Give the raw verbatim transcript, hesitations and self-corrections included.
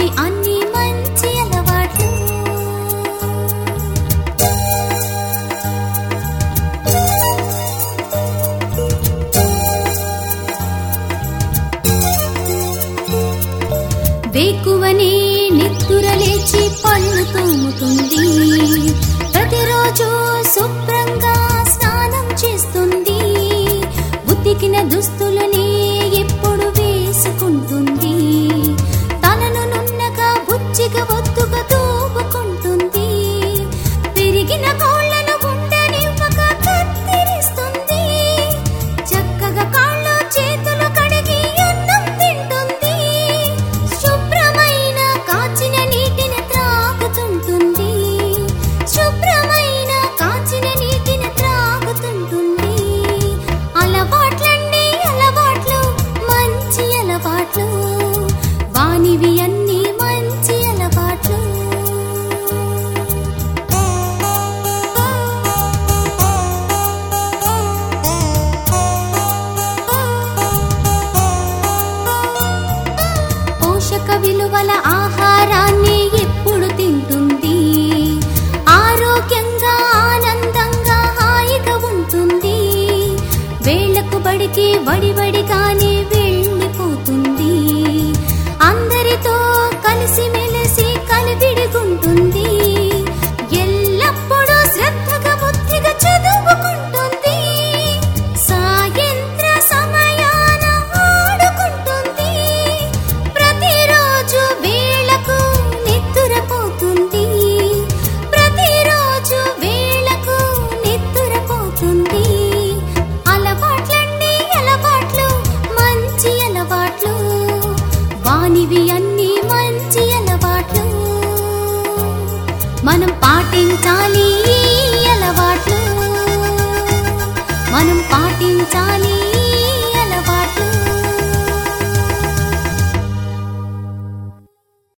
వానివి అన్ని మంచి అలవాట్లు. వేకువనే నిద్ర లేచి పళ్ళు తోముతుంది, ప్రతిరోజు శుభ్రంగా స్నానం చేస్తుంది, ఉతికిన దుస్తులనే ఎప్పుడు వేసుకుంటుంది, తనను నున్నగా బుచ్చిగా ఒత్తుగా తూపుకుంటుంది, పెరిగిన కోళ్లను ఉండనివ్వక కత్తిరిస్తుంది, చక్కగా కాళ్ళు చేతులు కడిగి అన్నం తింటుంది, శుభ్రమైన కాచిన నీటిని త్రాగుతుంటుంది, శుభ్రమైన కాచిన నీటిని త్రాగుతుంటుంది. అలవాట్లండి అలవాట్లు, మంచి అలవాట్లు, వానివి అన్ని మంచి అలవాట్లు. పోషక విలువల ఆహారాన్ని ఎప్పుడు తింటుంది, ఆరోగ్యంగా ఆనందంగా హాయిగా ఉంటుంది, వేళ్లకు బడికి వడివడిగానే వెళ్ళిపోతుంది, అందరితో కలిసిమెలిసి కలివిడిగుంటుంది, ఎల్లప్పుడూ శ్రద్ధగా బుద్ధిగా చదువుకుంటుంది, సాయంత్ర సమయాన ఆడుకుంటుంది, ప్రతిరోజు వేళకు నిద్రపోతుంది, ప్రతిరోజు వేళకు నిద్రపోతుంది. అలవాట్లండి అలవాట్లు, మంచి అలవాట్లు, వానివి అన్ని మంచి అలవాట్లు. మనం పాటించాలి ఈ అలవాట్లు, మనం పాటించాలి.